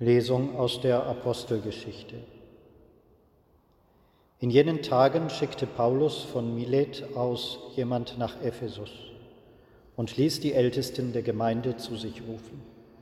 Lesung aus der Apostelgeschichte. In jenen Tagen schickte Paulus von Milet aus jemand nach Ephesus und ließ die Ältesten der Gemeinde zu sich rufen.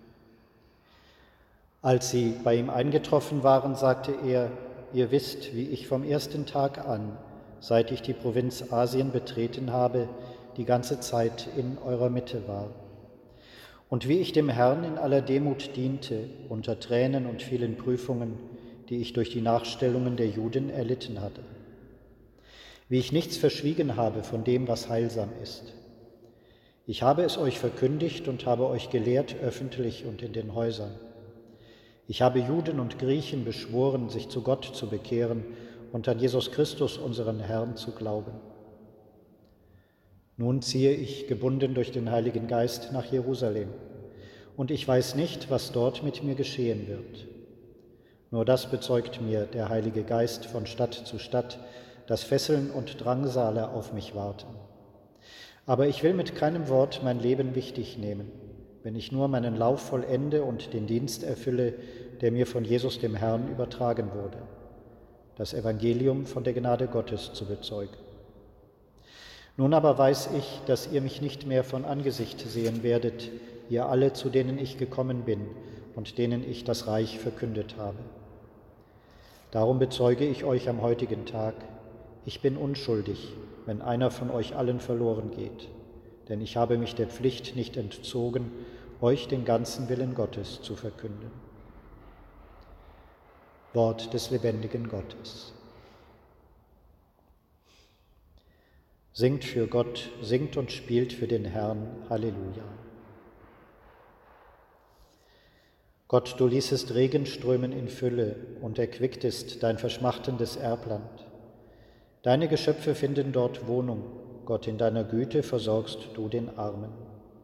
Als sie bei ihm eingetroffen waren, sagte er: Ihr wisst, wie ich vom ersten Tag an, seit ich die Provinz Asien betreten habe, die ganze Zeit in eurer Mitte war. Und wie ich dem Herrn in aller Demut diente, unter Tränen und vielen Prüfungen, die ich durch die Nachstellungen der Juden erlitten hatte. Wie ich nichts verschwiegen habe von dem, was heilsam ist. Ich habe es euch verkündigt und habe euch gelehrt, öffentlich und in den Häusern. Ich habe Juden und Griechen beschworen, sich zu Gott zu bekehren und an Jesus Christus, unseren Herrn, zu glauben. Nun ziehe ich, gebunden durch den Heiligen Geist, nach Jerusalem, und ich weiß nicht, was dort mit mir geschehen wird. Nur das bezeugt mir der Heilige Geist von Stadt zu Stadt, dass Fesseln und Drangsale auf mich warten. Aber ich will mit keinem Wort mein Leben wichtig nehmen, wenn ich nur meinen Lauf vollende und den Dienst erfülle, der mir von Jesus dem Herrn übertragen wurde, das Evangelium von der Gnade Gottes zu bezeugen. Nun aber weiß ich, dass ihr mich nicht mehr von Angesicht sehen werdet, ihr alle, zu denen ich gekommen bin und denen ich das Reich verkündet habe. Darum bezeuge ich euch am heutigen Tag: Ich bin unschuldig, wenn einer von euch allen verloren geht, denn ich habe mich der Pflicht nicht entzogen, euch den ganzen Willen Gottes zu verkünden. Wort des lebendigen Gottes. Singt für Gott, singt und spielt für den Herrn. Halleluja. Gott, du ließest Regen strömen in Fülle und erquicktest dein verschmachtendes Erbland. Deine Geschöpfe finden dort Wohnung. Gott, in deiner Güte versorgst du den Armen.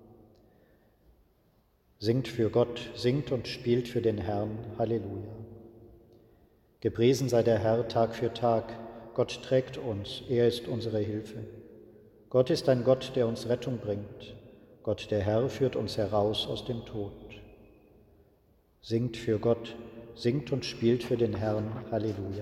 Singt für Gott, singt und spielt für den Herrn. Halleluja. Gepriesen sei der Herr Tag für Tag. Gott trägt uns, er ist unsere Hilfe. Gott ist ein Gott, der uns Rettung bringt. Gott, der Herr, führt uns heraus aus dem Tod. Singt für Gott, singt und spielt für den Herrn. Halleluja.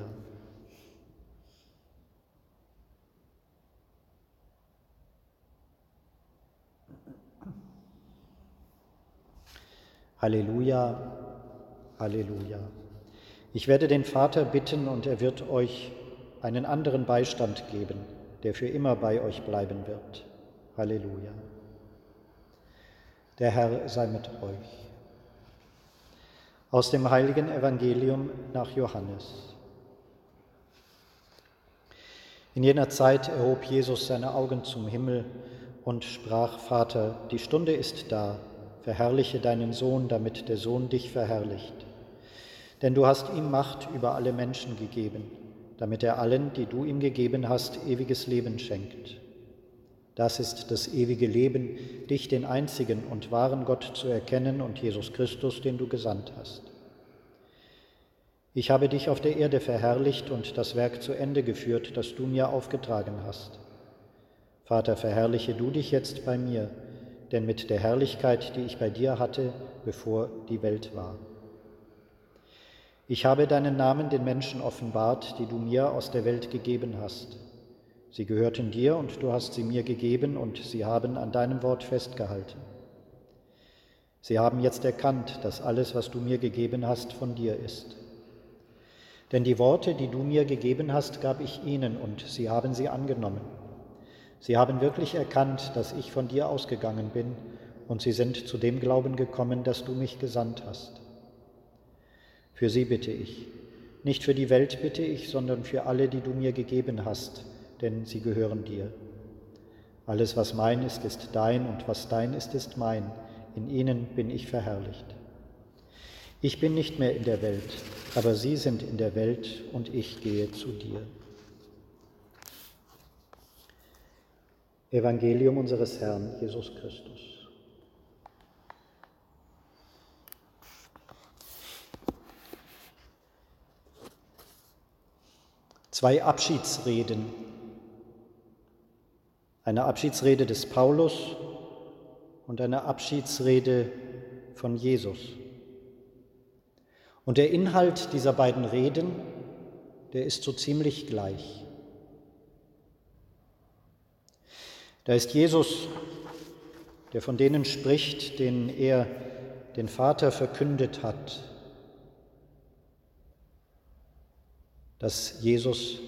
Halleluja, Halleluja. Ich werde den Vater bitten, und er wird euch einen anderen Beistand geben, der für immer bei euch bleiben wird. Halleluja. Der Herr sei mit euch. Aus dem heiligen Evangelium nach Johannes. In jener Zeit erhob Jesus seine Augen zum Himmel und sprach: Vater, die Stunde ist da, verherrliche deinen Sohn, damit der Sohn dich verherrlicht. Denn du hast ihm Macht über alle Menschen gegeben, damit er allen, die du ihm gegeben hast, ewiges Leben schenkt. Das ist das ewige Leben, dich, den einzigen und wahren Gott, zu erkennen und Jesus Christus, den du gesandt hast. Ich habe dich auf der Erde verherrlicht und das Werk zu Ende geführt, das du mir aufgetragen hast. Vater, verherrliche du dich jetzt bei mir, denn mit der Herrlichkeit, die ich bei dir hatte, bevor die Welt war. Ich habe deinen Namen den Menschen offenbart, die du mir aus der Welt gegeben hast. Sie gehörten dir und du hast sie mir gegeben und sie haben an deinem Wort festgehalten. Sie haben jetzt erkannt, dass alles, was du mir gegeben hast, von dir ist. Denn die Worte, die du mir gegeben hast, gab ich ihnen und sie haben sie angenommen. Sie haben wirklich erkannt, dass ich von dir ausgegangen bin und sie sind zu dem Glauben gekommen, dass du mich gesandt hast. Für sie bitte ich. Nicht für die Welt bitte ich, sondern für alle, die du mir gegeben hast, denn sie gehören dir. Alles, was mein ist, ist dein, und was dein ist, ist mein. In ihnen bin ich verherrlicht. Ich bin nicht mehr in der Welt, aber sie sind in der Welt und ich gehe zu dir. Evangelium unseres Herrn Jesus Christus. Zwei Abschiedsreden. Eine Abschiedsrede des Paulus und eine Abschiedsrede von Jesus. Und der Inhalt dieser beiden Reden, der ist so ziemlich gleich. Da ist Jesus, der von denen spricht, denen er den Vater verkündet hat, dass Jesus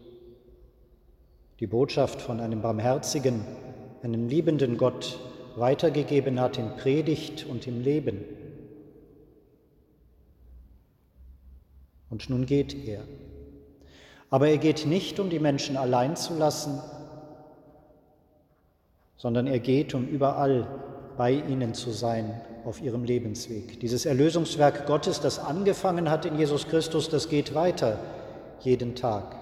die Botschaft von einem barmherzigen, einem liebenden Gott weitergegeben hat in Predigt und im Leben. Und nun geht er. Aber er geht nicht, um die Menschen allein zu lassen, sondern er geht, um überall bei ihnen zu sein auf ihrem Lebensweg. Dieses Erlösungswerk Gottes, das angefangen hat in Jesus Christus, das geht weiter jeden Tag.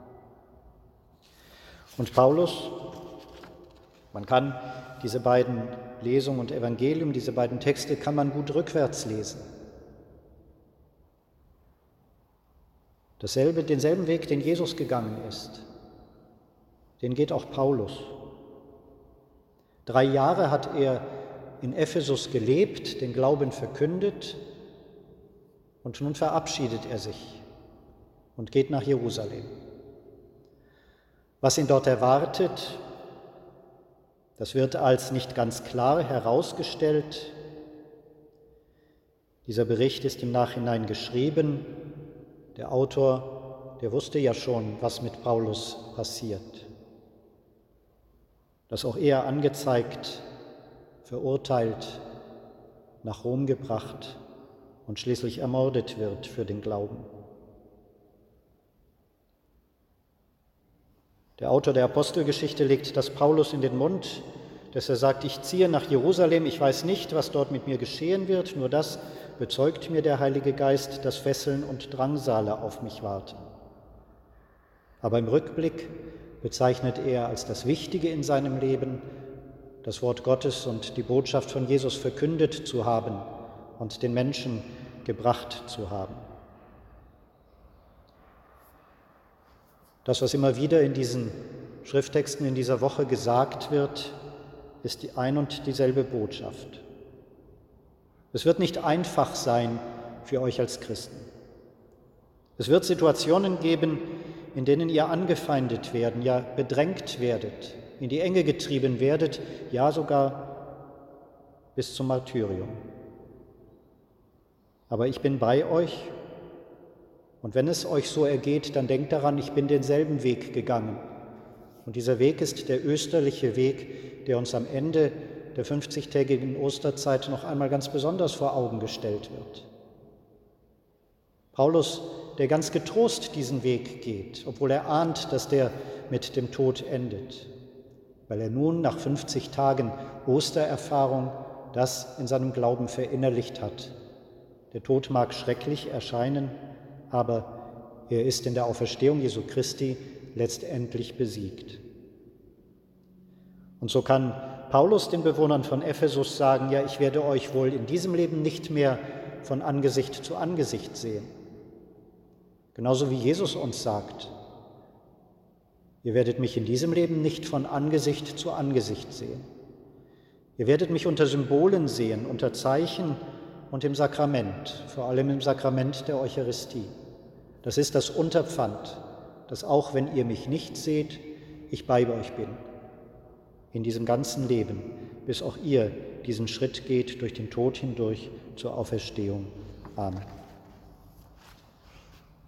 Und Paulus, man kann diese beiden Lesung und Evangelium, diese beiden Texte kann man gut rückwärts lesen. Denselben Weg, den Jesus gegangen ist, den geht auch Paulus. 3 Jahre hat er in Ephesus gelebt, den Glauben verkündet und nun verabschiedet er sich und geht nach Jerusalem. Was ihn dort erwartet, das wird als nicht ganz klar herausgestellt. Dieser Bericht ist im Nachhinein geschrieben. Der Autor, der wusste ja schon, was mit Paulus passiert. Dass auch er angezeigt, verurteilt, nach Rom gebracht und schließlich ermordet wird für den Glauben. Der Autor der Apostelgeschichte legt das Paulus in den Mund, dass er sagt, ich ziehe nach Jerusalem, ich weiß nicht, was dort mit mir geschehen wird, nur das bezeugt mir der Heilige Geist, dass Fesseln und Drangsale auf mich warten. Aber im Rückblick bezeichnet er als das Wichtige in seinem Leben, das Wort Gottes und die Botschaft von Jesus verkündet zu haben und den Menschen gebracht zu haben. Das, was immer wieder in diesen Schrifttexten in dieser Woche gesagt wird, ist die ein und dieselbe Botschaft. Es wird nicht einfach sein für euch als Christen. Es wird Situationen geben, in denen ihr angefeindet werden, ja bedrängt werdet, in die Enge getrieben werdet, ja sogar bis zum Martyrium. Aber ich bin bei euch und wenn es euch so ergeht, dann denkt daran, ich bin denselben Weg gegangen. Und dieser Weg ist der österliche Weg, der uns am Ende der 50-tägigen Osterzeit noch einmal ganz besonders vor Augen gestellt wird. Paulus, der ganz getrost diesen Weg geht, obwohl er ahnt, dass der mit dem Tod endet, weil er nun nach 50 Tagen Ostererfahrung das in seinem Glauben verinnerlicht hat. Der Tod mag schrecklich erscheinen, aber er ist in der Auferstehung Jesu Christi letztendlich besiegt. Und so kann Paulus den Bewohnern von Ephesus sagen, ja, ich werde euch wohl in diesem Leben nicht mehr von Angesicht zu Angesicht sehen. Genauso wie Jesus uns sagt, ihr werdet mich in diesem Leben nicht von Angesicht zu Angesicht sehen. Ihr werdet mich unter Symbolen sehen, unter Zeichen und im Sakrament, vor allem im Sakrament der Eucharistie. Das ist das Unterpfand, dass auch wenn ihr mich nicht seht, ich bei euch bin. In diesem ganzen Leben, bis auch ihr diesen Schritt geht durch den Tod hindurch zur Auferstehung. Amen.